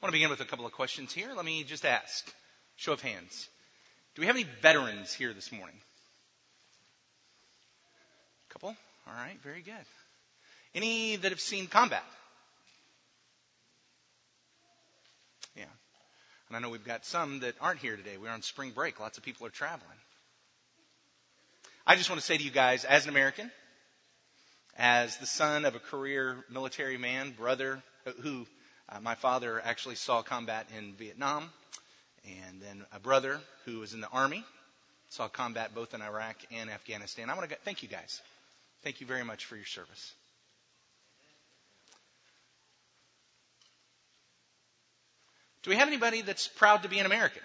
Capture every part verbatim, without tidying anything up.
I want to begin with a couple of questions here. Let me just ask, show of hands. Do we have any veterans here this morning? A couple? All right, very good. Any that have seen combat? Yeah. And I know we've got some that aren't here today. We're on spring break. Lots of people are traveling. I just want to say to you guys, as an American, as the son of a career military man, brother, who uh, my father actually saw combat in Vietnam, and then a brother who was in the Army, saw combat both in Iraq and Afghanistan. I want to thank you guys. Thank you very much for your service. Do we have anybody that's proud to be an American?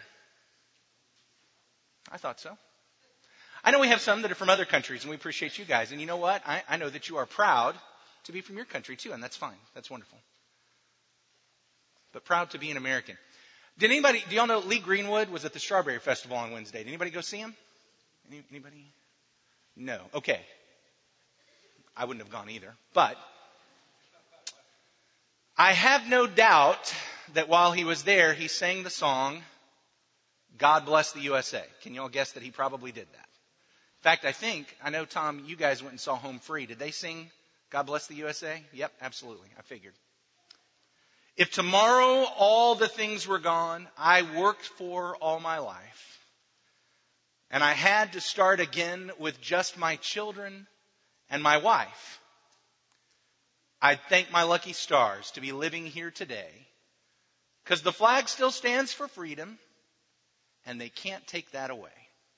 I thought so. I know we have some that are from other countries, and we appreciate you guys. And you know what? I, I know that you are proud to be from your country, too, and that's fine. That's wonderful. But proud to be an American. Did anybody, do y'all know Lee Greenwood was at the Strawberry Festival on Wednesday? Did anybody go see him? Any, anybody? No. Okay. I wouldn't have gone either. But I have no doubt that while he was there, he sang the song, God Bless the U S A. Can you all guess that he probably did that? In fact, I think, I know, Tom, you guys went and saw Home Free. Did they sing God Bless the U S A? Yep, absolutely. I figured. If tomorrow all the things were gone I worked for all my life, and I had to start again with just my children and my wife, I'd thank my lucky stars to be living here today, because the flag still stands for freedom, and they can't take that away.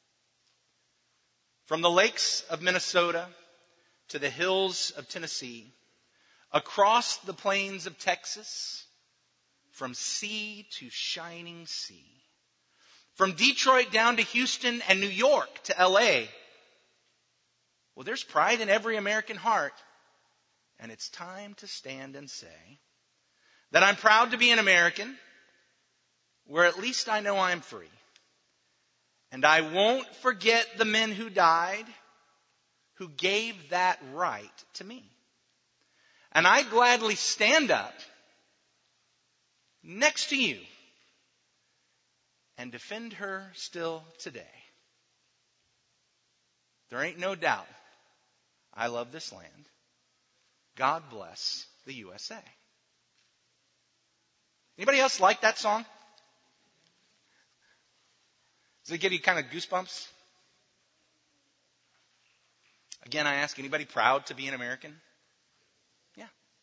From the lakes of Minnesota to the hills of Tennessee, across the plains of Texas, from sea to shining sea, from Detroit down to Houston and New York to L A, well, there's pride in every American heart, and it's time to stand and say that I'm proud to be an American, where at least I know I'm free. And I won't forget the men who died, who gave that right to me. And I gladly stand up next to you and defend her still today. There ain't no doubt I love this land. God bless the U S A. Anybody else like that song? Does it give you kind of goosebumps? Again, I ask, anybody proud to be an American? Yeah.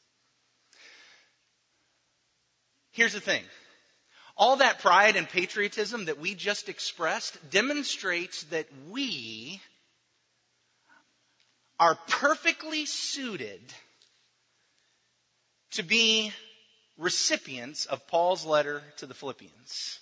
Here's the thing. All that pride and patriotism that we just expressed demonstrates that we are perfectly suited to be recipients of Paul's letter to the Philippians.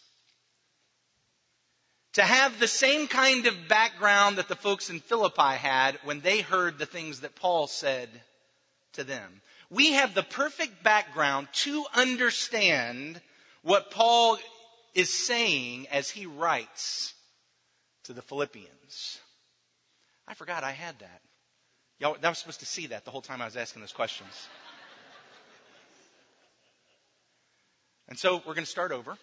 To have the same kind of background that the folks in Philippi had when they heard the things that Paul said to them. We have the perfect background to understand what Paul is saying as he writes to the Philippians. I forgot I had that. Y'all, I was supposed to see that the whole time I was asking those questions. And so we're going to start over.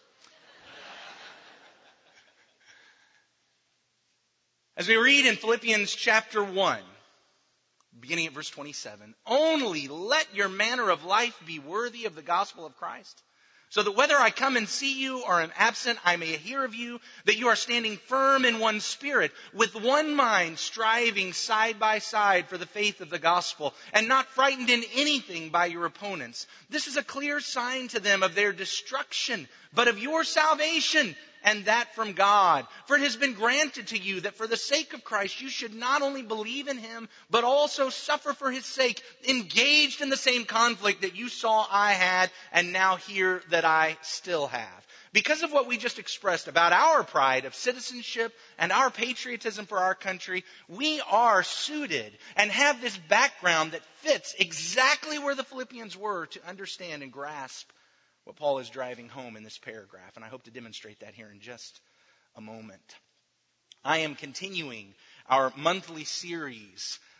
As we read in Philippians chapter one, beginning at verse twenty-seven, only let your manner of life be worthy of the gospel of Christ, so that whether I come and see you or am absent, I may hear of you, that you are standing firm in one spirit, with one mind, striving side by side for the faith of the gospel, and not frightened in anything by your opponents. This is a clear sign to them of their destruction, but of your salvation, and that from God. For it has been granted to you that for the sake of Christ you should not only believe in him, but also suffer for his sake, engaged in the same conflict that you saw I had, and now hear that I still have. Because of what we just expressed about our pride of citizenship and our patriotism for our country, we are suited and have this background that fits exactly where the Philippians were to understand and grasp what Paul is driving home in this paragraph. And I hope to demonstrate that here in just a moment. I am continuing our monthly series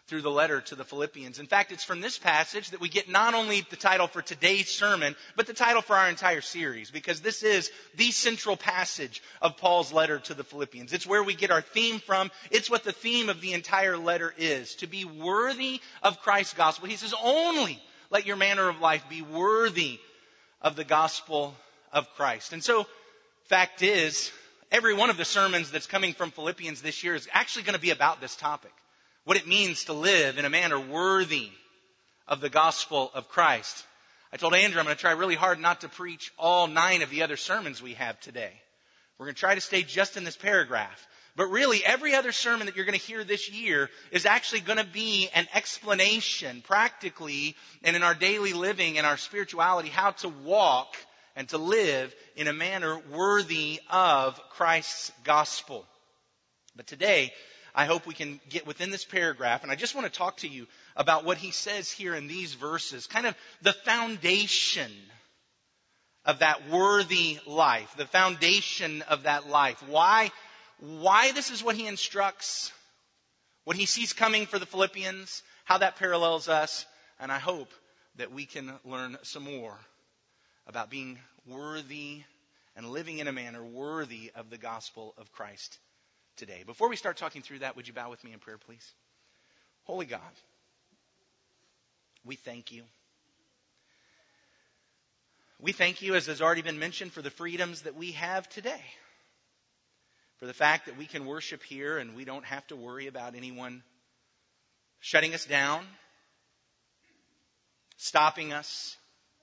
through the letter to the Philippians. In fact, it's from this passage that we get not only the title for today's sermon, but the title for our entire series, because this is the central passage of Paul's letter to the Philippians. It's where we get our theme from. It's what the theme of the entire letter is, to be worthy of Christ's gospel. He says, only let your manner of life be worthy of the gospel of Christ. And so, fact is, every one of the sermons that's coming from Philippians this year is actually going to be about this topic. What it means to live in a manner worthy of the gospel of Christ. I told Andrew I'm going to try really hard not to preach all nine of the other sermons we have today. We're going to try to stay just in this paragraph. But really, every other sermon that you're going to hear this year is actually going to be an explanation, practically, and in our daily living and our spirituality, how to walk and to live in a manner worthy of Christ's gospel. But today, I hope we can get within this paragraph, and I just want to talk to you about what he says here in these verses, kind of the foundation of that worthy life, the foundation of that life. Why, why this is what he instructs, what he sees coming for the Philippians, how that parallels us, and I hope that we can learn some more about being worthy and living in a manner worthy of the gospel of Christ today. Before we start talking through that, would you bow with me in prayer, please? Holy God, we thank you. We thank you, as has already been mentioned, for the freedoms that we have today. For the fact that we can worship here and we don't have to worry about anyone shutting us down, stopping us.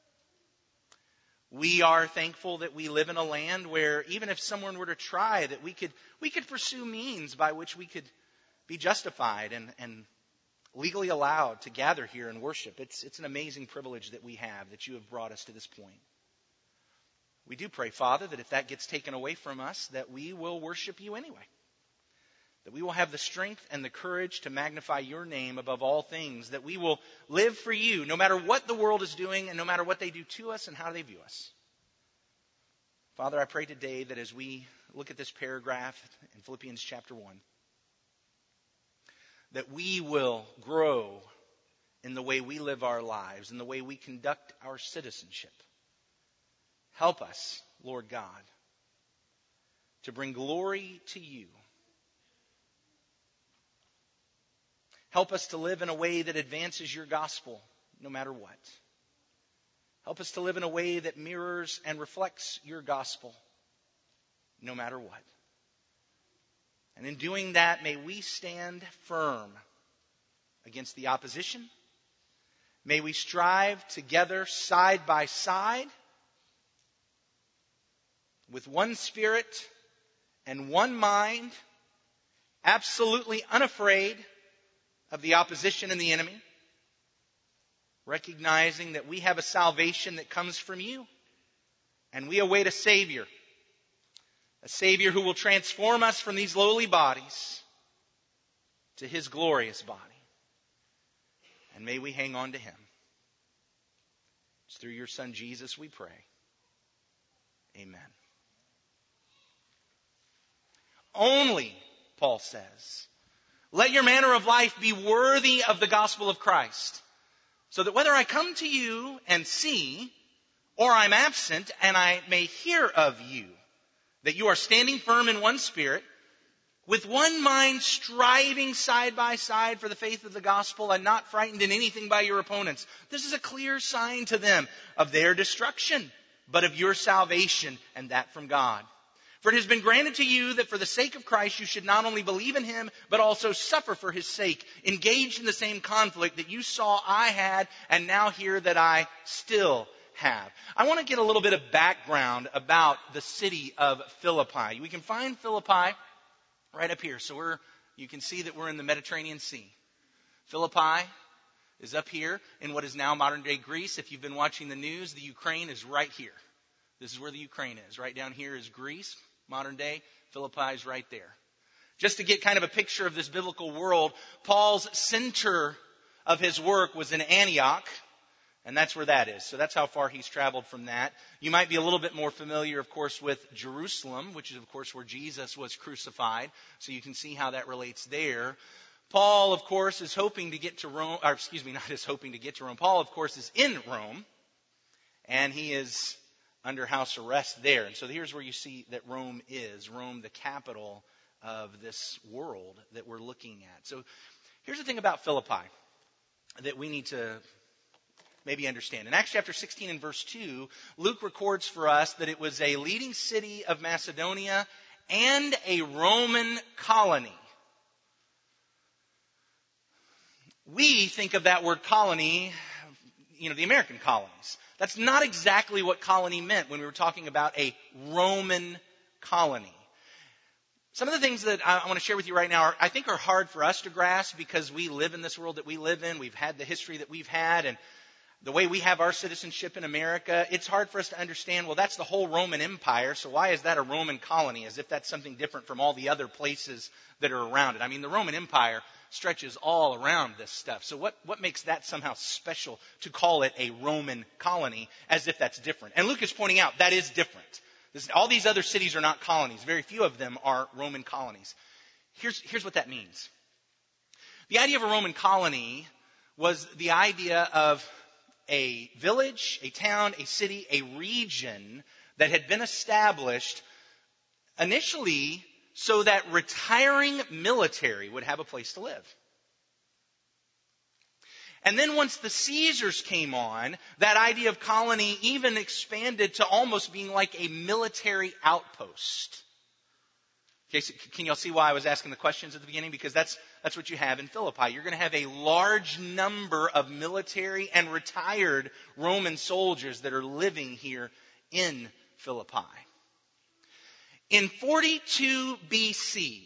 We are thankful that we live in a land where even if someone were to try, that we could we could pursue means by which we could be justified and, and legally allowed to gather here and worship. It's, it's an amazing privilege that we have, that you have brought us to this point. We do pray, Father, that if that gets taken away from us, that we will worship you anyway. That we will have the strength and the courage to magnify your name above all things. That we will live for you no matter what the world is doing and no matter what they do to us and how they view us. Father, I pray today that as we look at this paragraph in Philippians chapter one, that we will grow in the way we live our lives, in the way we conduct our citizenship. Help us, Lord God, to bring glory to you. Help us to live in a way that advances your gospel, no matter what. Help us to live in a way that mirrors and reflects your gospel, no matter what. And in doing that, may we stand firm against the opposition. May we strive together side by side with one spirit and one mind, absolutely unafraid of the opposition and the enemy, recognizing that we have a salvation that comes from you, and we await a Savior, a Savior who will transform us from these lowly bodies to His glorious body. And may we hang on to Him. It's through your Son Jesus we pray. Amen. Only, Paul says, let your manner of life be worthy of the gospel of Christ, so that whether I come to you and see, or I'm absent and I may hear of you, that you are standing firm in one spirit, with one mind striving side by side for the faith of the gospel and not frightened in anything by your opponents. This is a clear sign to them of their destruction, but of your salvation, and that from God. For it has been granted to you that for the sake of Christ you should not only believe in Him, but also suffer for His sake, engaged in the same conflict that you saw I had and now hear that I still have. I want to get a little bit of background about the city of Philippi. We can find Philippi right up here. So we're, you can see that we're in the Mediterranean Sea. Philippi is up here in what is now modern day Greece. If you've been watching the news, the Ukraine is right here. This is where the Ukraine is. Right down here is Greece, modern day. Philippi is right there. Just to get kind of a picture of this biblical world, Paul's center of his work was in Antioch, and that's where that is. So that's how far he's traveled from that. You might be a little bit more familiar, of course, with Jerusalem, which is, of course, where Jesus was crucified. So you can see how that relates there. Paul, of course, is hoping to get to Rome, or excuse me, not is hoping to get to Rome. Paul, of course, is in Rome, and he is under house arrest there. And so here's where you see that Rome is, Rome, the capital of this world that we're looking at. So here's the thing about Philippi that we need to maybe understand. In Acts chapter sixteen and verse two, Luke records for us that it was a leading city of Macedonia and a Roman colony. We think of that word colony, you know, the American colonies. That's not exactly what colony meant when we were talking about a Roman colony. Some of the things that I want to share with you right now are, I think, are hard for us to grasp because we live in this world that we live in. We've had the history that we've had, and the way we have our citizenship in America, it's hard for us to understand, well, that's the whole Roman Empire, so why is that a Roman colony? As if that's something different from all the other places that are around it. I mean, the Roman Empire stretches all around this stuff. So what, what makes that somehow special to call it a Roman colony as if that's different? And Luke is pointing out that is different. This, all these other cities are not colonies. Very few of them are Roman colonies. Here's, here's what that means. The idea of a Roman colony was the idea of a village, a town, a city, a region that had been established initially so that retiring military would have a place to live. And then once the Caesars came on, that idea of colony even expanded to almost being like a military outpost. Okay, so can y'all see why I was asking the questions at the beginning? Because that's that's what you have in Philippi. You're going to have a large number of military and retired Roman soldiers that are living here in Philippi. In forty-two B C,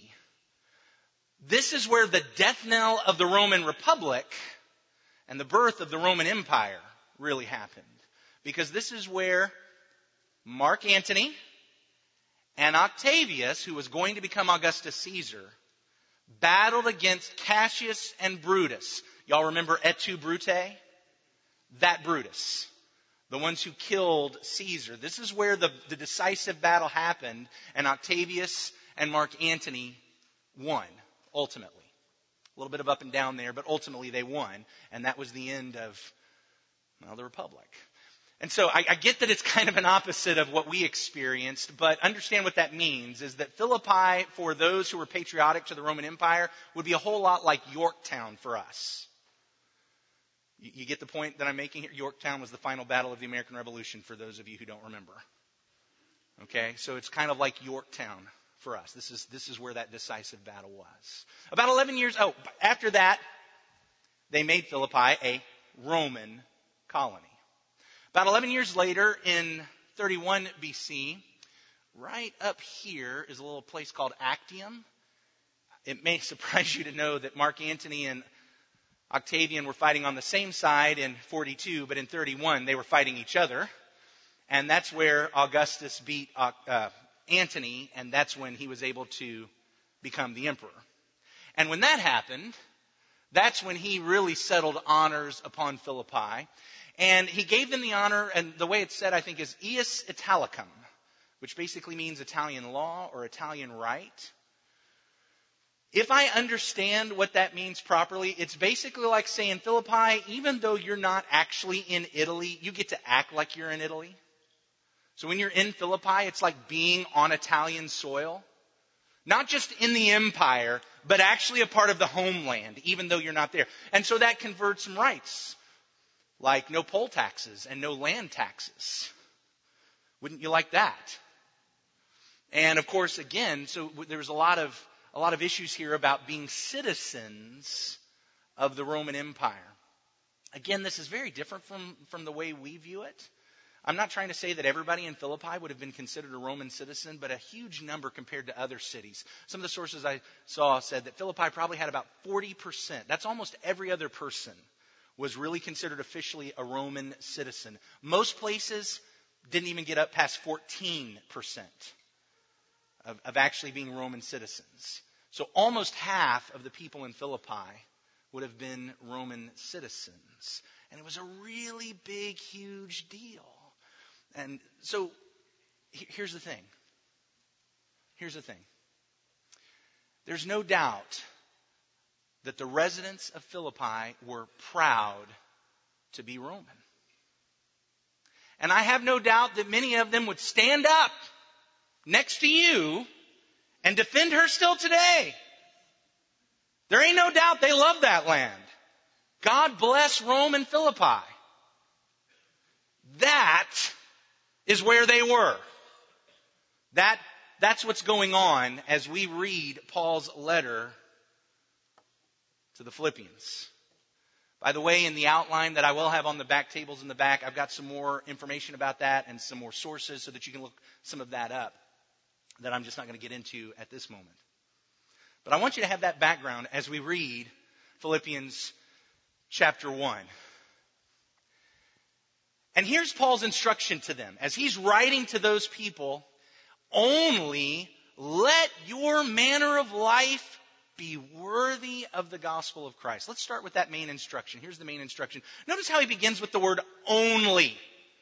this is where the death knell of the Roman Republic and the birth of the Roman Empire really happened. Because this is where Mark Antony and Octavius, who was going to become Augustus Caesar, battled against Cassius and Brutus. Y'all remember et tu, Brute? That Brutus. The ones who killed Caesar. This is where the, the decisive battle happened, and Octavius and Mark Antony won, ultimately. A little bit of up and down there, but ultimately they won, and that was the end of, well, the Republic. And so I, I get that it's kind of an opposite of what we experienced, but understand what that means is that Philippi, for those who were patriotic to the Roman Empire, would be a whole lot like Yorktown for us. You, you get the point that I'm making here? Yorktown was the final battle of the American Revolution, for those of you who don't remember. Okay, so it's kind of like Yorktown for us. This is, this is where that decisive battle was. About eleven years, oh, after that, they made Philippi a Roman colony. About eleven years later, in thirty-one B C, right up here is a little place called Actium. It may surprise you to know that Mark Antony and Octavian were fighting on the same side in forty-two, but in thirty-one they were fighting each other. And that's where Augustus beat uh, Antony, and that's when he was able to become the emperor. And when that happened, that's when he really settled honors upon Philippi. And he gave them the honor, and the way it's said, I think, is ius Italicum, which basically means Italian law or Italian right. If I understand what that means properly, it's basically like saying, Philippi, even though you're not actually in Italy, you get to act like you're in Italy. So when you're in Philippi, it's like being on Italian soil. Not just in the empire, but actually a part of the homeland, even though you're not there. And so that converts some rights. Like no poll taxes and no land taxes. Wouldn't you like that? And of course, again, so there's a lot of a lot of issues here about being citizens of the Roman Empire. Again, this is very different from, from the way we view it. I'm not trying to say that everybody in Philippi would have been considered a Roman citizen, but a huge number compared to other cities. Some of the sources I saw said that Philippi probably had about forty percent. That's almost every other person was really considered officially a Roman citizen. Most places didn't even get up past fourteen percent of, of actually being Roman citizens. So almost half of the people in Philippi would have been Roman citizens. And it was a really big, huge deal. And so here's the thing. Here's the thing. There's no doubt that the residents of Philippi were proud to be Roman. And I have no doubt that many of them would stand up next to you and defend her still today. There ain't no doubt they love that land. God bless Rome and Philippi. That is where they were. That, that's what's going on as we read Paul's letter to the Philippians. By the way, in the outline that I will have on the back tables in the back, I've got some more information about that and some more sources so that you can look some of that up that I'm just not going to get into at this moment. But I want you to have that background as we read Philippians chapter one. And here's Paul's instruction to them. As he's writing to those people, only let your manner of life be worthy of the gospel of Christ. Let's start with that main instruction. Here's the main instruction. Notice how he begins with the word only.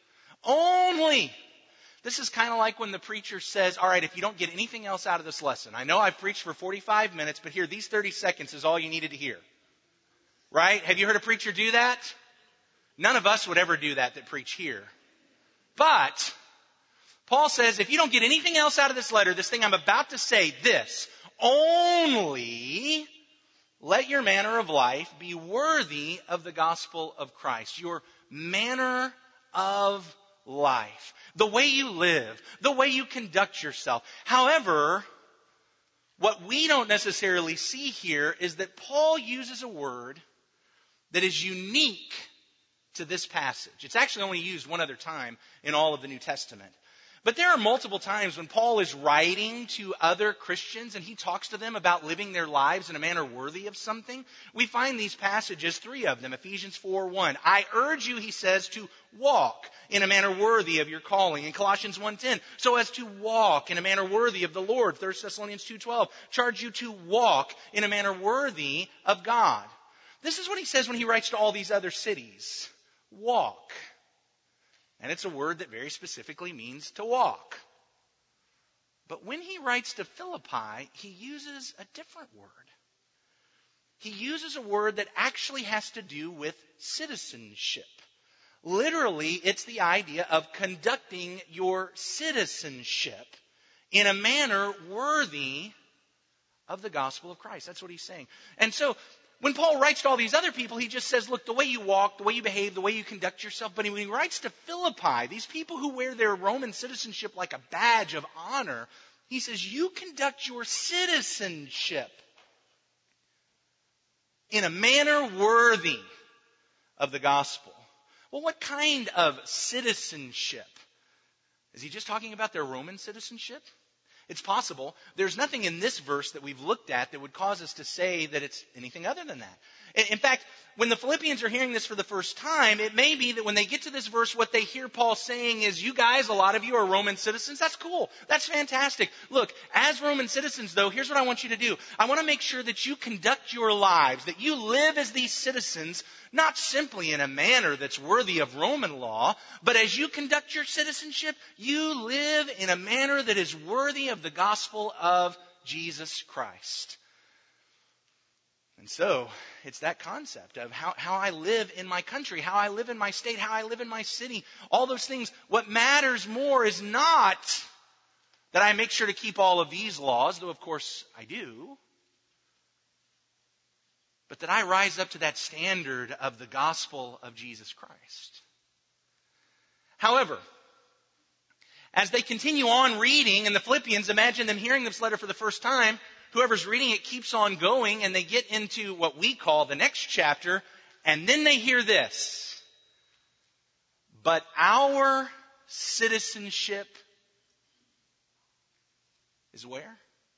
Only. This is kind of like when the preacher says, all right, if you don't get anything else out of this lesson, I know I've preached for forty-five minutes, but here, these thirty seconds is all you needed to hear. Right? Have you heard a preacher do that? None of us would ever do that that preach here. But Paul says, if you don't get anything else out of this letter, this thing I'm about to say, this, only let your manner of life be worthy of the gospel of Christ. Your manner of life. The way you live. The way you conduct yourself. However, what we don't necessarily see here is that Paul uses a word that is unique to this passage. It's actually only used one other time in all of the New Testament. But there are multiple times when Paul is writing to other Christians and he talks to them about living their lives in a manner worthy of something. We find these passages, three of them, Ephesians four one. I urge you, he says, to walk in a manner worthy of your calling. In Colossians one ten, so as to walk in a manner worthy of the Lord. First Thessalonians two twelve, charge you to walk in a manner worthy of God. This is what he says when he writes to all these other cities. Walk. And it's a word that very specifically means to walk. But when he writes to Philippi, he uses a different word. He uses a word that actually has to do with citizenship. Literally, it's the idea of conducting your citizenship in a manner worthy of the gospel of Christ. That's what he's saying. And so, when Paul writes to all these other people, he just says, look, the way you walk, the way you behave, the way you conduct yourself. But when he writes to Philippi, these people who wear their Roman citizenship like a badge of honor, he says, you conduct your citizenship in a manner worthy of the gospel. Well, what kind of citizenship? Is he just talking about their Roman citizenship? It's possible. There's nothing in this verse that we've looked at that would cause us to say that it's anything other than that. In fact, when the Philippians are hearing this for the first time, it may be that when they get to this verse, what they hear Paul saying is, you guys, a lot of you are Roman citizens. That's cool. That's fantastic. Look, as Roman citizens, though, here's what I want you to do. I want to make sure that you conduct your lives, that you live as these citizens, not simply in a manner that's worthy of Roman law, but as you conduct your citizenship, you live in a manner that is worthy of the gospel of Jesus Christ. And so, it's that concept of how, how I live in my country, how I live in my state, how I live in my city, all those things. What matters more is not that I make sure to keep all of these laws, though of course I do, but that I rise up to that standard of the gospel of Jesus Christ. However, as they continue on reading in the Philippians, imagine them hearing this letter for the first time. Whoever's reading it keeps on going, and they get into what we call the next chapter, and then they hear this. But our citizenship is where?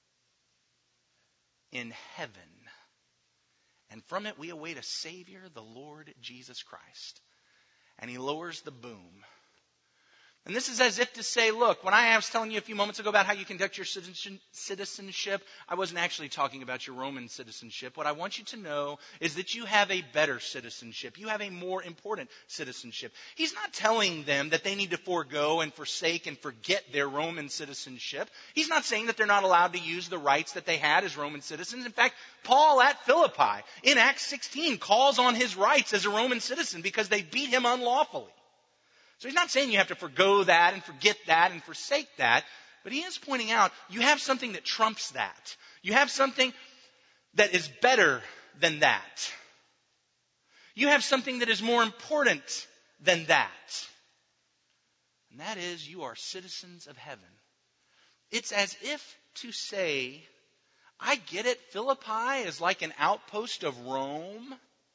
In heaven. And from it we await a Savior, the Lord Jesus Christ. And he lowers the boom. And this is as if to say, look, when I was telling you a few moments ago about how you conduct your citizenship, I wasn't actually talking about your Roman citizenship. What I want you to know is that you have a better citizenship. You have a more important citizenship. He's not telling them that they need to forego and forsake and forget their Roman citizenship. He's not saying that they're not allowed to use the rights that they had as Roman citizens. In fact, Paul at Philippi in Acts sixteen calls on his rights as a Roman citizen because they beat him unlawfully. So he's not saying you have to forgo that and forget that and forsake that, but he is pointing out you have something that trumps that. You have something that is better than that. You have something that is more important than that. And that is you are citizens of heaven. It's as if to say, I get it, Philippi is like an outpost of Rome,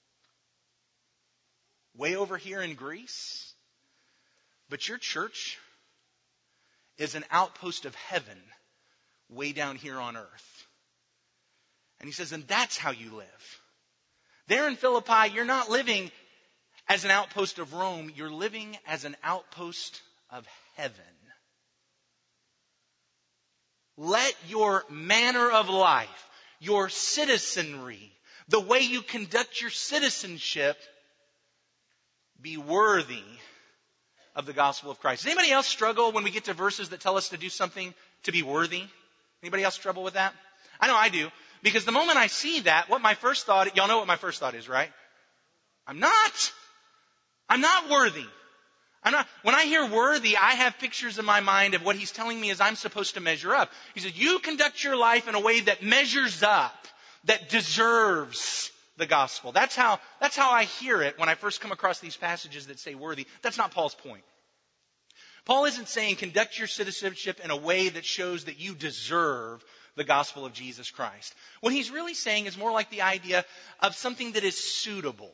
way over here in Greece. But your church is an outpost of heaven way down here on earth. And he says, and that's how you live. There in Philippi, you're not living as an outpost of Rome. You're living as an outpost of heaven. Let your manner of life, your citizenry, the way you conduct your citizenship be worthy of the gospel of Christ. Does anybody else struggle when we get to verses that tell us to do something to be worthy? Anybody else struggle with that? I know I do. Because the moment I see that, what my first thought, y'all know what my first thought is, right? I'm not. I'm not worthy. I'm not. When I hear worthy, I have pictures in my mind of what he's telling me is I'm supposed to measure up. He said, you conduct your life in a way that measures up, that deserves the gospel. That's how, that's how I hear it when I first come across these passages that say worthy. That's not Paul's point. Paul isn't saying conduct your citizenship in a way that shows that you deserve the gospel of Jesus Christ. What he's really saying is more like the idea of something that is suitable.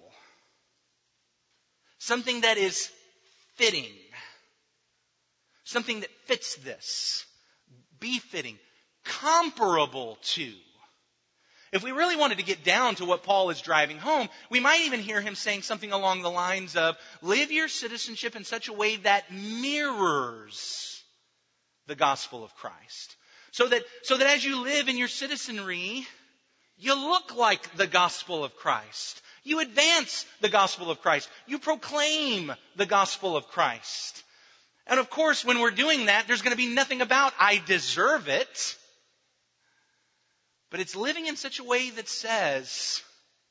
Something that is fitting. Something that fits this. Befitting. Comparable to. If we really wanted to get down to what Paul is driving home, we might even hear him saying something along the lines of, live your citizenship in such a way that mirrors the gospel of Christ. So that, so that as you live in your citizenry, you look like the gospel of Christ. You advance the gospel of Christ. You proclaim the gospel of Christ. And of course, when we're doing that, there's going to be nothing about, I deserve it. But it's living in such a way that says,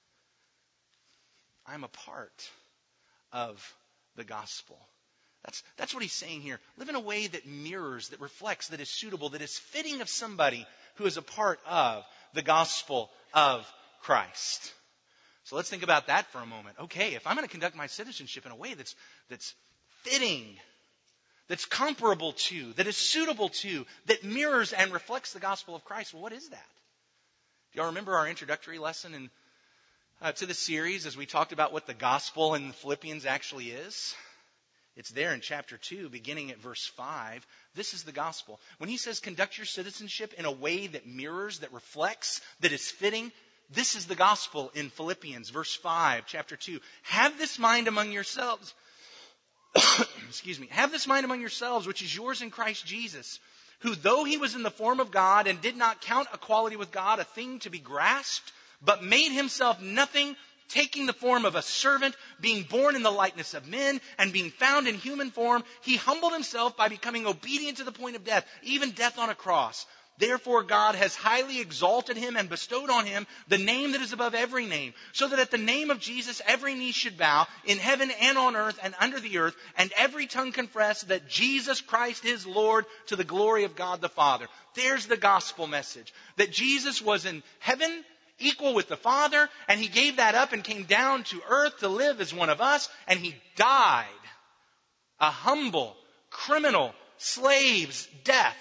I'm a part of the gospel. That's, that's what he's saying here. Live in a way that mirrors, that reflects, that is suitable, that is fitting of somebody who is a part of the gospel of Christ. So let's think about that for a moment. Okay, if I'm going to conduct my citizenship in a way that's, that's fitting, that's comparable to, that is suitable to, that mirrors and reflects the gospel of Christ, well, what is that? Do y'all remember our introductory lesson in, uh, to the series as we talked about what the gospel in Philippians actually is? It's there in chapter two, beginning at verse five. This is the gospel. When he says conduct your citizenship in a way that mirrors, that reflects, that is fitting, this is the gospel in Philippians, verse five, chapter two. Have this mind among yourselves. Excuse me. Have this mind among yourselves, which is yours in Christ Jesus, who though he was in the form of God and did not count equality with God a thing to be grasped, but made himself nothing, taking the form of a servant, being born in the likeness of men, and being found in human form, he humbled himself by becoming obedient to the point of death, even death on a cross. Therefore God has highly exalted him and bestowed on him the name that is above every name, so that at the name of Jesus every knee should bow, in heaven and on earth and under the earth, and every tongue confess that Jesus Christ is Lord, to the glory of God the Father. There's the gospel message. That Jesus was in heaven, equal with the Father, and he gave that up and came down to earth to live as one of us, and he died a humble, criminal, slave's death.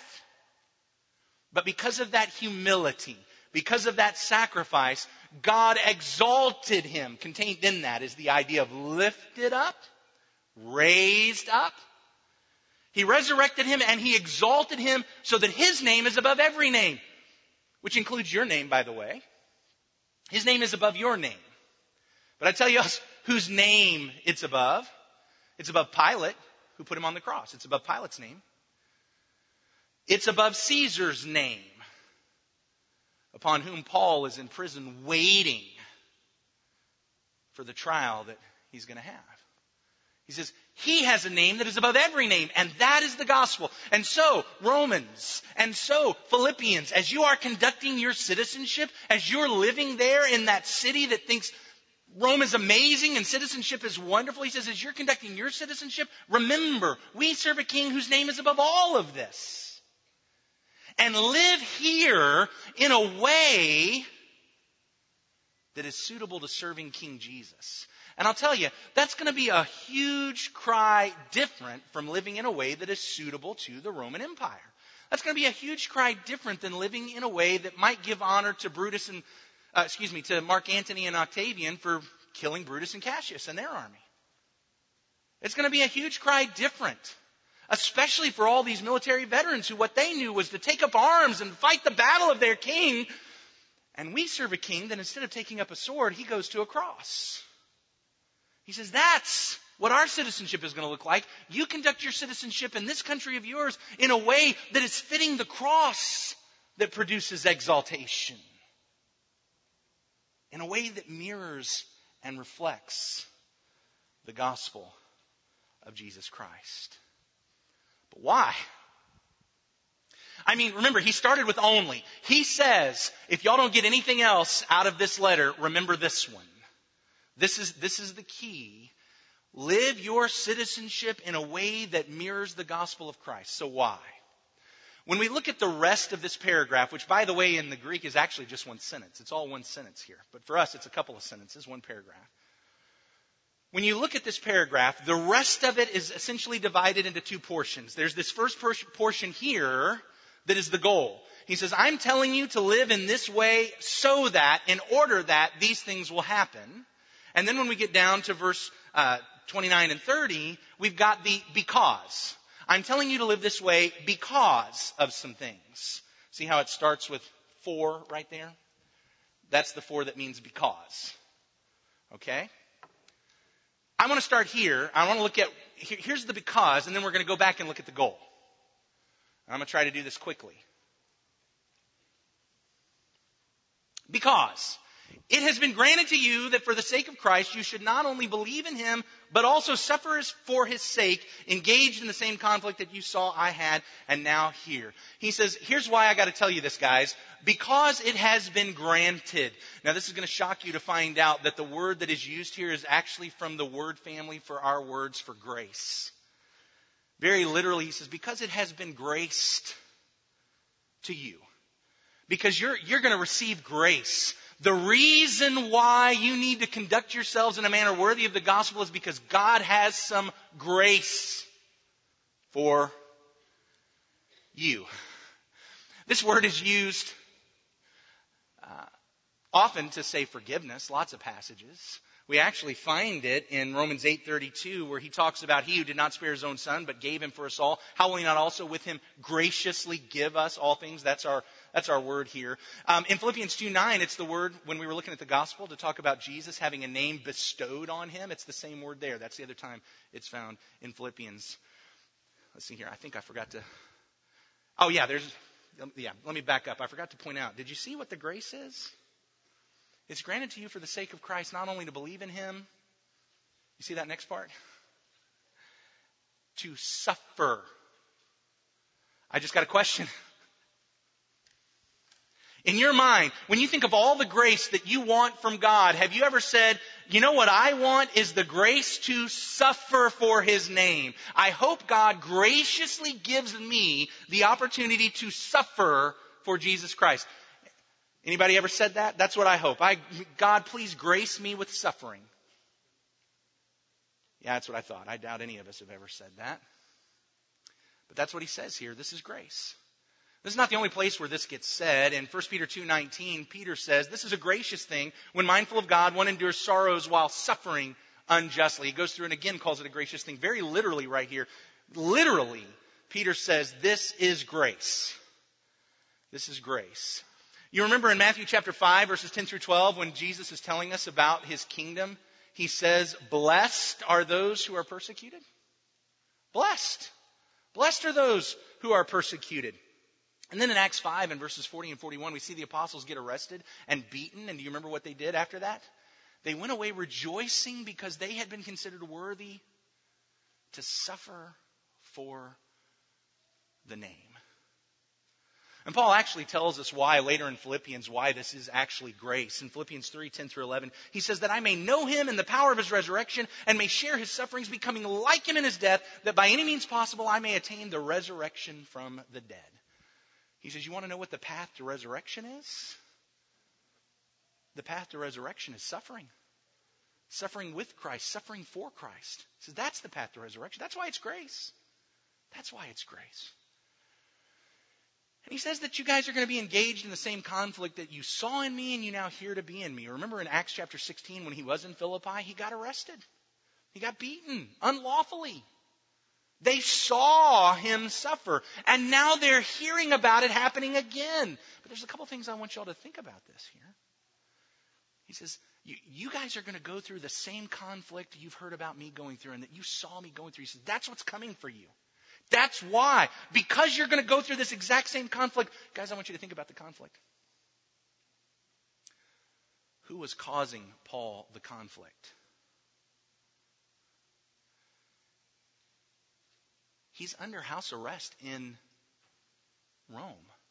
But because of that humility, because of that sacrifice, God exalted him. Contained in that is the idea of lifted up, raised up. He resurrected him and he exalted him so that his name is above every name, which includes your name, by the way. His name is above your name. But I tell you whose name it's above. It's above Pilate, who put him on the cross. It's above Pilate's name. It's above Caesar's name, upon whom Paul is in prison waiting for the trial that he's going to have. He says, he has a name that is above every name, and that is the gospel. And so, Romans, and so, Philippians, as you are conducting your citizenship, as you're living there in that city that thinks Rome is amazing and citizenship is wonderful, he says, as you're conducting your citizenship, remember, we serve a king whose name is above all of this. And live here in a way that is suitable to serving King Jesus. And I'll tell you, that's going to be a huge cry different from living in a way that is suitable to the Roman Empire. That's going to be a huge cry different than living in a way that might give honor to Brutus and, uh, excuse me, to Mark Antony and Octavian for killing Brutus and Cassius and their army. It's going to be a huge cry different. Especially for all these military veterans who what they knew was to take up arms and fight the battle of their king. And we serve a king that instead of taking up a sword, he goes to a cross. He says, that's what our citizenship is going to look like. You conduct your citizenship in this country of yours in a way that is fitting the cross that produces exaltation. In a way that mirrors and reflects the gospel of Jesus Christ. But why? I mean, remember, he started with only. He says, if y'all don't get anything else out of this letter, remember this one. This is, this is the key. Live your citizenship in a way that mirrors the gospel of Christ. So why? When we look at the rest of this paragraph, which by the way in the Greek is actually just one sentence. It's all one sentence here. But for us, it's a couple of sentences, one paragraph. When you look at this paragraph, the rest of it is essentially divided into two portions. There's this first portion here that is the goal. He says, I'm telling you to live in this way so that, in order that, these things will happen. And then when we get down to verse uh, twenty-nine and thirty, we've got the because. I'm telling you to live this way because of some things. See how it starts with for right there? That's the for that means because. Okay? I want to start here. I want to look at, here's the because, and then we're going to go back and look at the goal. I'm going to try to do this quickly. Because it has been granted to you that for the sake of Christ, you should not only believe in him, but also suffer for his sake, engaged in the same conflict that you saw I had, and now here. He says, here's why I got to tell you this, guys. Because it has been granted. Now, this is going to shock you to find out that the word that is used here is actually from the word family for our words for grace. Very literally, he says, because it has been graced to you. Because you're, you're going to receive grace. The reason why you need to conduct yourselves in a manner worthy of the gospel is because God has some grace for you. This word is used uh, often to say forgiveness, lots of passages. We actually find it in Romans eight thirty-two where he talks about he who did not spare his own son but gave him for us all. How will he not also with him graciously give us all things? That's our That's our word here. Um, in Philippians two nine, it's the word, when we were looking at the gospel, to talk about Jesus having a name bestowed on him. It's the same word there. That's the other time it's found in Philippians. Let's see here. I think I forgot to. Oh, yeah, there's. Yeah, let me back up. I forgot to point out. Did you see what the grace is? It's granted to you for the sake of Christ, not only to believe in him. You see that next part? To suffer. I just got a question. In your mind, when you think of all the grace that you want from God, have you ever said, you know what I want is the grace to suffer for his name. I hope God graciously gives me the opportunity to suffer for Jesus Christ. Anybody ever said that? That's what I hope. I, God, please grace me with suffering. Yeah, that's what I thought. I doubt any of us have ever said that. But that's what he says here. This is grace. This is not the only place where this gets said. In First Peter two nineteen, Peter says, this is a gracious thing. When mindful of God, one endures sorrows while suffering unjustly. He goes through and again calls it a gracious thing. Very literally right here. Literally, Peter says, this is grace. This is grace. You remember in Matthew chapter five, verses ten through twelve, when Jesus is telling us about his kingdom, he says, blessed are those who are persecuted. Blessed. Blessed are those who are persecuted. And then in Acts five and verses forty and forty-one, we see the apostles get arrested and beaten. And do you remember what they did after that? They went away rejoicing because they had been considered worthy to suffer for the name. And Paul actually tells us why later in Philippians, why this is actually grace. In Philippians three, ten through eleven, he says that I may know him in the power of his resurrection and may share his sufferings, becoming like him in his death, that by any means possible I may attain the resurrection from the dead. He says, you want to know what the path to resurrection is? The path to resurrection is suffering. Suffering with Christ, suffering for Christ. He says that's the path to resurrection. That's why it's grace. That's why it's grace. And he says that you guys are going to be engaged in the same conflict that you saw in me and you now hear to be in me. Remember in Acts chapter sixteen when he was in Philippi, he got arrested. He got beaten unlawfully. They saw him suffer. And now they're hearing about it happening again. But there's a couple things I want y'all to think about this here. He says, you, you guys are going to go through the same conflict you've heard about me going through and that you saw me going through. He says, that's what's coming for you. That's why. Because you're going to go through this exact same conflict. Guys, I want you to think about the conflict. Who was causing Paul the conflict? He's under house arrest in Rome.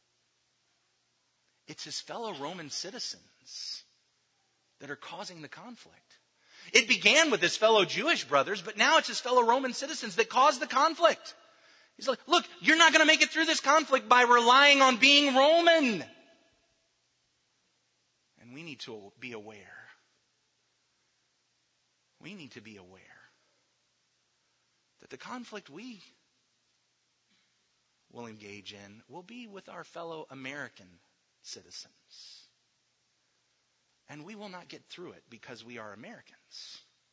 It's his fellow Roman citizens that are causing the conflict. It began with his fellow Jewish brothers, but now it's his fellow Roman citizens that cause the conflict. He's like, look, you're not going to make it through this conflict by relying on being Roman. And we need to be aware. We need to be aware that the conflict we will engage in will be with our fellow American citizens. And we will not get through it because we are Americans.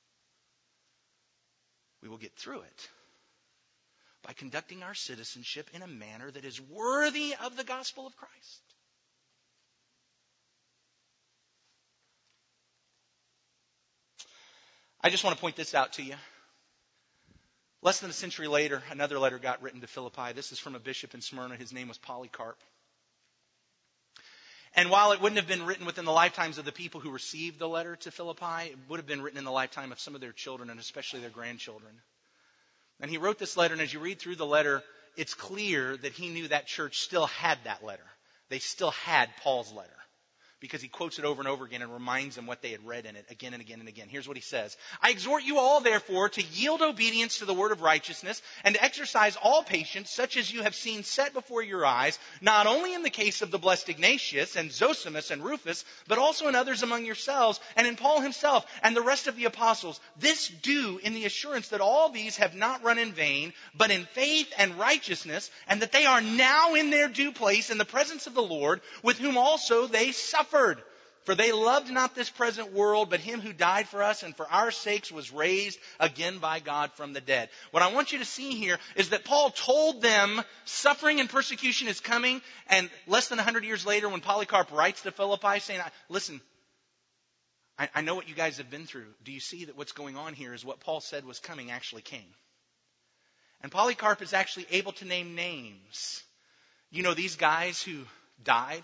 We will get through it by conducting our citizenship in a manner that is worthy of the gospel of Christ. I just want to point this out to you. Less than a century later, another letter got written to Philippi. This is from a bishop in Smyrna. His name was Polycarp. And while it wouldn't have been written within the lifetimes of the people who received the letter to Philippi, it would have been written in the lifetime of some of their children and especially their grandchildren. And he wrote this letter, and as you read through the letter, it's clear that he knew that church still had that letter. They still had Paul's letter. Because he quotes it over and over again and reminds them what they had read in it again and again and again. Here's what he says. I exhort you all, therefore, to yield obedience to the word of righteousness and to exercise all patience, such as you have seen set before your eyes, not only in the case of the blessed Ignatius and Zosimus and Rufus, but also in others among yourselves and in Paul himself and the rest of the apostles. This do in the assurance that all these have not run in vain, but in faith and righteousness, and that they are now in their due place in the presence of the Lord, with whom also they suffer. For they loved not this present world, but him who died for us and for our sakes was raised again by God from the dead. What I want you to see here is that Paul told them suffering and persecution is coming. And less than one hundred years later, when Polycarp writes to Philippi saying, listen, I, I know what you guys have been through. Do you see that what's going on here is what Paul said was coming actually came? And Polycarp is actually able to name names. You know, these guys who died,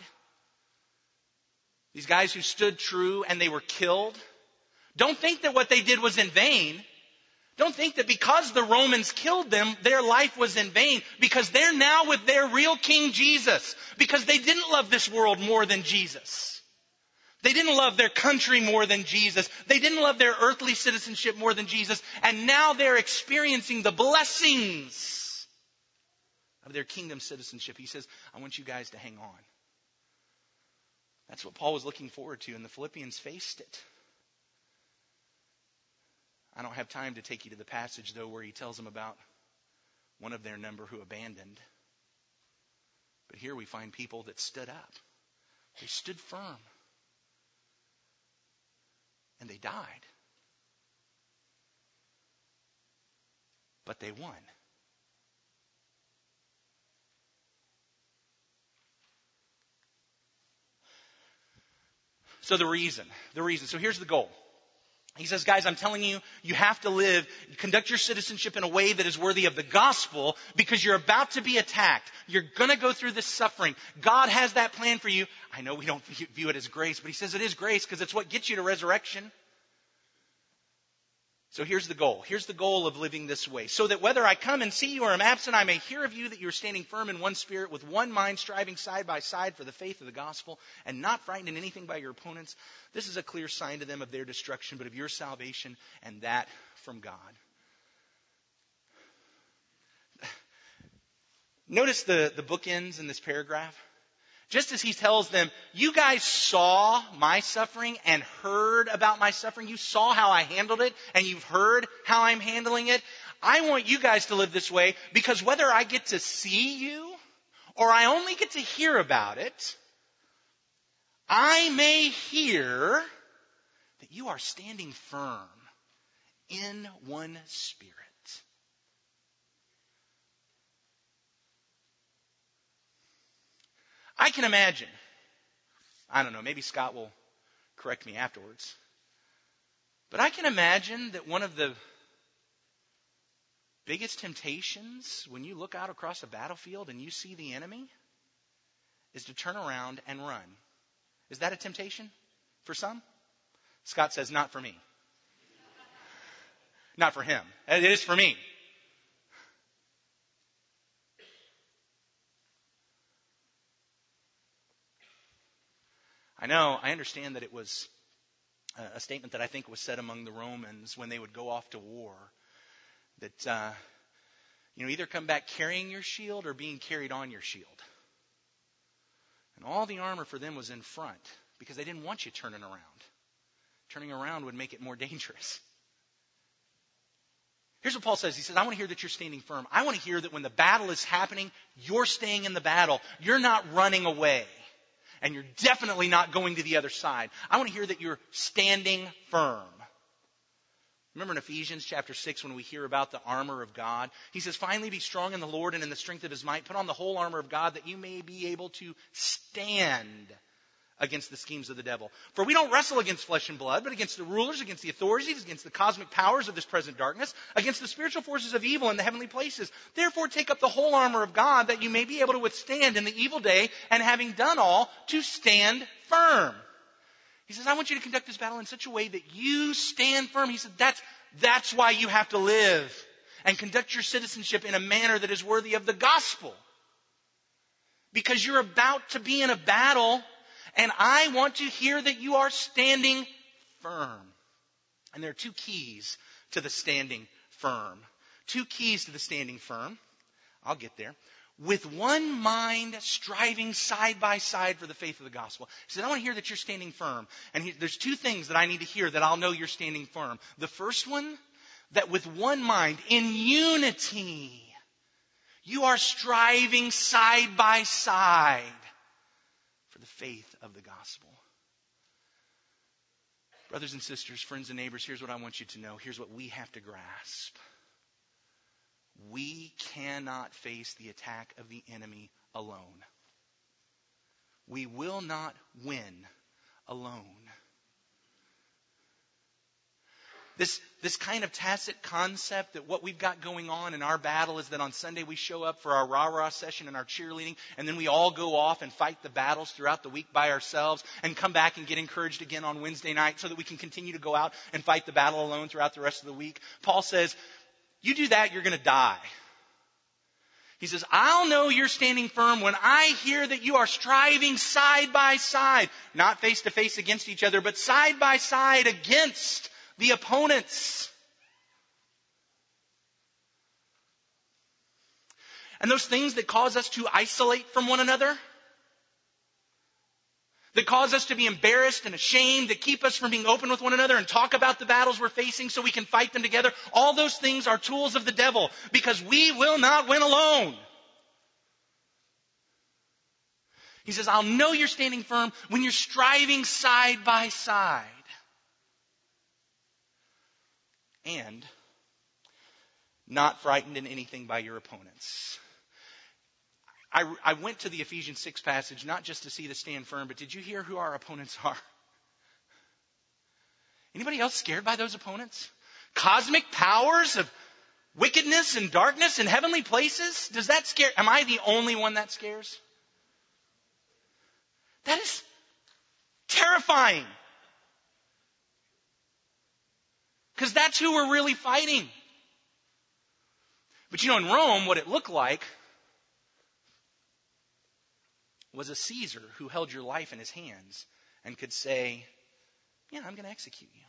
these guys who stood true and they were killed. Don't think that what they did was in vain. Don't think that because the Romans killed them, their life was in vain. Because they're now with their real King Jesus. Because they didn't love this world more than Jesus. They didn't love their country more than Jesus. They didn't love their earthly citizenship more than Jesus. And now they're experiencing the blessings of their kingdom citizenship. He says, I want you guys to hang on. That's what Paul was looking forward to, and the Philippians faced it. I don't have time to take you to the passage, though, where he tells them about one of their number who abandoned. But here we find people that stood up. They stood firm. And they died. But they won. So the reason, the reason, so here's the goal. He says, guys, I'm telling you, you have to live, conduct your citizenship in a way that is worthy of the gospel because you're about to be attacked. You're going to go through this suffering. God has that plan for you. I know we don't view it as grace, but he says it is grace because it's what gets you to resurrection. So here's the goal. Here's the goal of living this way. So that whether I come and see you or am absent, I may hear of you that you are standing firm in one spirit with one mind, striving side by side for the faith of the gospel and not frightened in anything by your opponents. This is a clear sign to them of their destruction, but of your salvation and that from God. Notice the, the bookends in this paragraph. Just as he tells them, you guys saw my suffering and heard about my suffering. You saw how I handled it and you've heard how I'm handling it. I want you guys to live this way because whether I get to see you or I only get to hear about it, I may hear that you are standing firm in one spirit. I can imagine, I don't know, maybe Scott will correct me afterwards, but I can imagine that one of the biggest temptations when you look out across a battlefield and you see the enemy is to turn around and run. Is that a temptation for some? Scott says, not for me. Not for him. It is for me. I know, I understand that it was a statement that I think was said among the Romans when they would go off to war. That, uh, you know, either come back carrying your shield or being carried on your shield. And all the armor for them was in front because they didn't want you turning around. Turning around would make it more dangerous. Here's what Paul says. He says, I want to hear that you're standing firm. I want to hear that when the battle is happening, you're staying in the battle. You're not running away. And you're definitely not going to the other side. I want to hear that you're standing firm. Remember in Ephesians chapter six when we hear about the armor of God? He says, finally be strong in the Lord and in the strength of his might. Put on the whole armor of God that you may be able to stand against the schemes of the devil. For we don't wrestle against flesh and blood, but against the rulers, against the authorities, against the cosmic powers of this present darkness, against the spiritual forces of evil in the heavenly places. Therefore take up the whole armor of God that you may be able to withstand in the evil day, and having done all, to stand firm. He says, I want you to conduct this battle in such a way that you stand firm. He said, that's, that's why you have to live and conduct your citizenship in a manner that is worthy of the gospel. Because you're about to be in a battle. And I want to hear that you are standing firm. And there are two keys to the standing firm. Two keys to the standing firm. I'll get there. With one mind striving side by side for the faith of the gospel. He said, I want to hear that you're standing firm. And he, there's two things that I need to hear that I'll know you're standing firm. The first one, that with one mind, in unity, you are striving side by side for the faith of the gospel. Brothers and sisters, friends and neighbors, here's what I want you to know. Here's what we have to grasp. We cannot face the attack of the enemy alone. We will not win alone. This, this kind of tacit concept that what we've got going on in our battle is that on Sunday we show up for our rah-rah session and our cheerleading, and then we all go off and fight the battles throughout the week by ourselves and come back and get encouraged again on Wednesday night so that we can continue to go out and fight the battle alone throughout the rest of the week. Paul says, you do that, you're going to die. He says, I'll know you're standing firm when I hear that you are striving side by side, not face to face against each other, but side by side against the opponents. And those things that cause us to isolate from one another, that cause us to be embarrassed and ashamed, that keep us from being open with one another and talk about the battles we're facing so we can fight them together, all those things are tools of the devil because we will not win alone. He says, I'll know you're standing firm when you're striving side by side. And not frightened in anything by your opponents. I, I went to the Ephesians six passage not just to see the stand firm, but did you hear who our opponents are? Anybody else scared by those opponents? Cosmic powers of wickedness and darkness in heavenly places? Does that scare? Am I the only one that scares? That is terrifying. Because that's who we're really fighting. But you know, in Rome, what it looked like was a Caesar who held your life in his hands and could say, yeah, I'm going to execute you.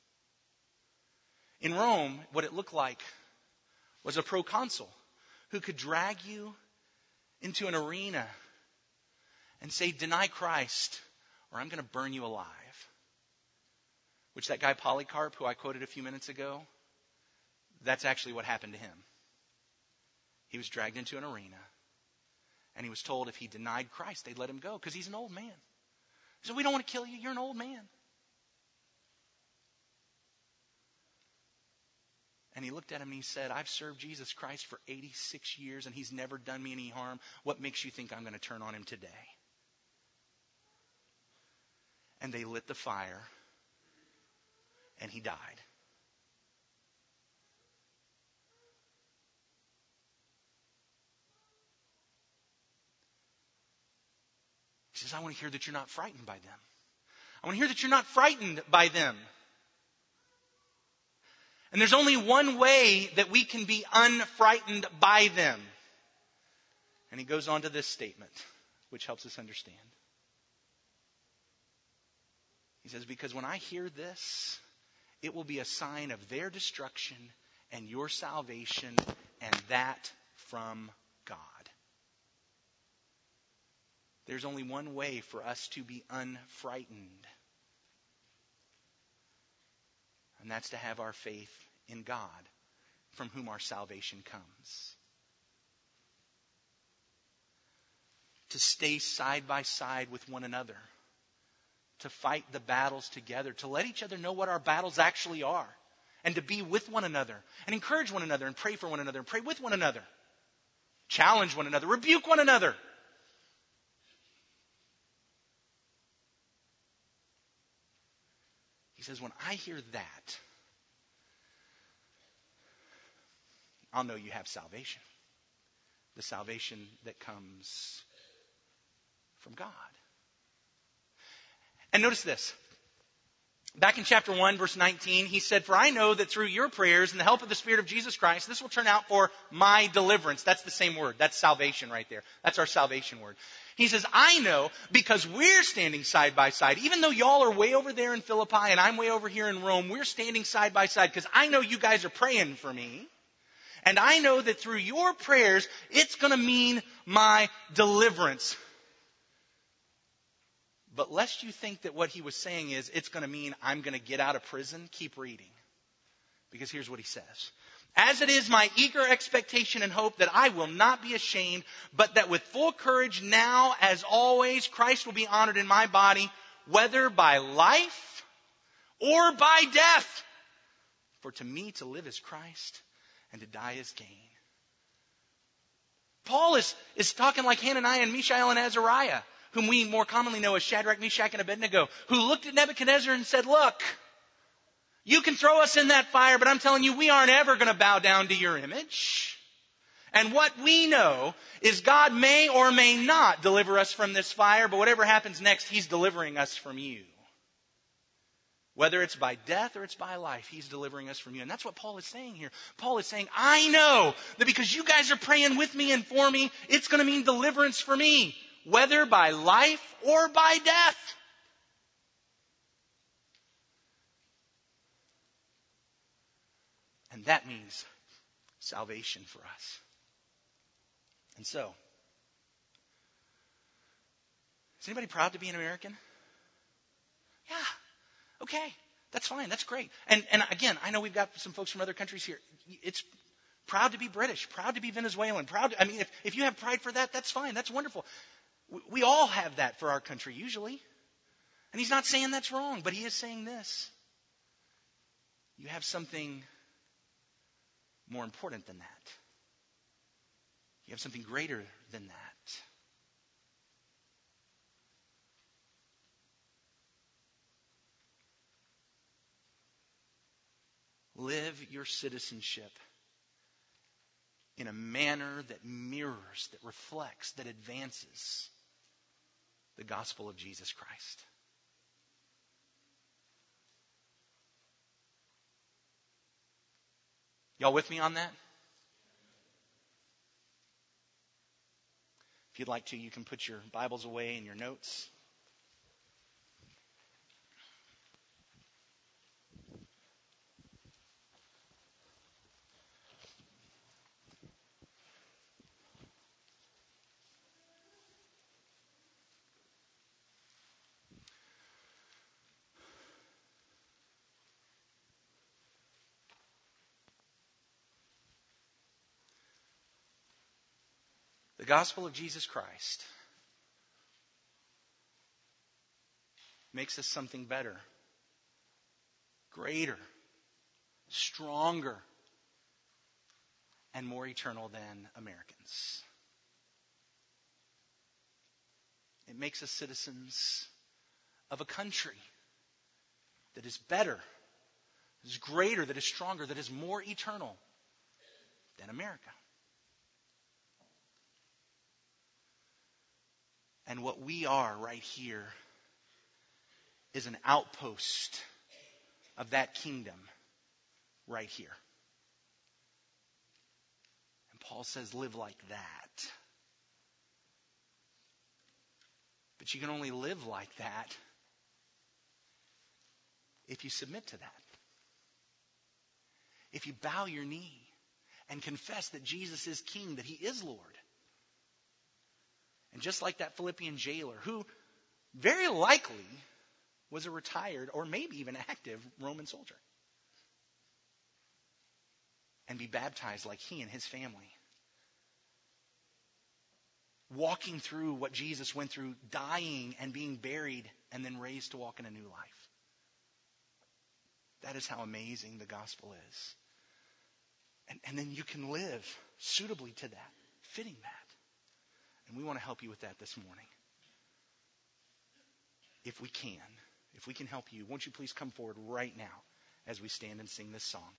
In Rome, what it looked like was a proconsul who could drag you into an arena and say, deny Christ or I'm going to burn you alive. Which that guy Polycarp, who I quoted a few minutes ago, that's actually what happened to him. He was dragged into an arena and he was told if he denied Christ, they'd let him go because he's an old man. He said, we don't want to kill you. You're an old man. And he looked at him and he said, I've served Jesus Christ for eighty-six years and he's never done me any harm. What makes you think I'm going to turn on him today? And they lit the fire and he died. He says, I want to hear that you're not frightened by them. I want to hear that you're not frightened by them. And there's only one way that we can be unfrightened by them. And he goes on to this statement, which helps us understand. He says, because when I hear this, it will be a sign of their destruction and your salvation, and that from God. There's only one way for us to be unfrightened. And that's to have our faith in God, from whom our salvation comes. To stay side by side with one another. To fight the battles together. To let each other know what our battles actually are. And to be with one another. And encourage one another. And pray for one another. And pray with one another. Challenge one another. Rebuke one another. He says, when I hear that, I'll know you have salvation. The salvation that comes from God. And notice this. Back in chapter one, verse nineteen, he said, for I know that through your prayers and the help of the Spirit of Jesus Christ, this will turn out for my deliverance. That's the same word. That's salvation right there. That's our salvation word. He says, I know because we're standing side by side. Even though y'all are way over there in Philippi and I'm way over here in Rome, we're standing side by side because I know you guys are praying for me. And I know that through your prayers, it's going to mean my deliverance. But lest you think that what he was saying is, it's going to mean I'm going to get out of prison, keep reading. Because here's what he says. As it is my eager expectation and hope that I will not be ashamed, but that with full courage now, as always, Christ will be honored in my body, whether by life or by death. For to me to live is Christ, and to die is gain. Paul is, is talking like Hananiah and Mishael and Azariah, whom we more commonly know as Shadrach, Meshach, and Abednego, who looked at Nebuchadnezzar and said, look, you can throw us in that fire, but I'm telling you, we aren't ever going to bow down to your image. And what we know is God may or may not deliver us from this fire, but whatever happens next, He's delivering us from you. Whether it's by death or it's by life, He's delivering us from you. And that's what Paul is saying here. Paul is saying, I know that because you guys are praying with me and for me, it's going to mean deliverance for me. Whether by life or by death. And that means salvation for us. And so, is anybody proud to be an American? Yeah. Okay. That's fine. That's great. And and again, I know we've got some folks from other countries here. It's proud to be British, proud to be Venezuelan, proud to, I mean, if, if you have pride for that, that's fine. That's wonderful. We, we all have that for our country usually. And he's not saying that's wrong, but he is saying this. You have something more important than that. You have something greater than that. live your citizenship in a manner that mirrors, that reflects, that advances the gospel of Jesus Christ. Y'all with me on that? If you'd like to, you can put your Bibles away and your notes. The gospel of Jesus Christ makes us something better, greater, stronger, and more eternal than Americans. It makes us citizens of a country that is better, that is greater, that is stronger, that is more eternal than America. And what we are right here is an outpost of that kingdom right here. And Paul says, live like that. But you can only live like that if you submit to that. If you bow your knee and confess that Jesus is King, that He is Lord. And just like that Philippian jailer, who very likely was a retired or maybe even active Roman soldier, and be baptized like he and his family, walking through what Jesus went through, dying and being buried and then raised to walk in a new life. That is how amazing the gospel is. And, and then you can live suitably to that, fitting that. And we want to help you with that this morning. If we can, if we can help you, won't you please come forward right now as we stand and sing this song.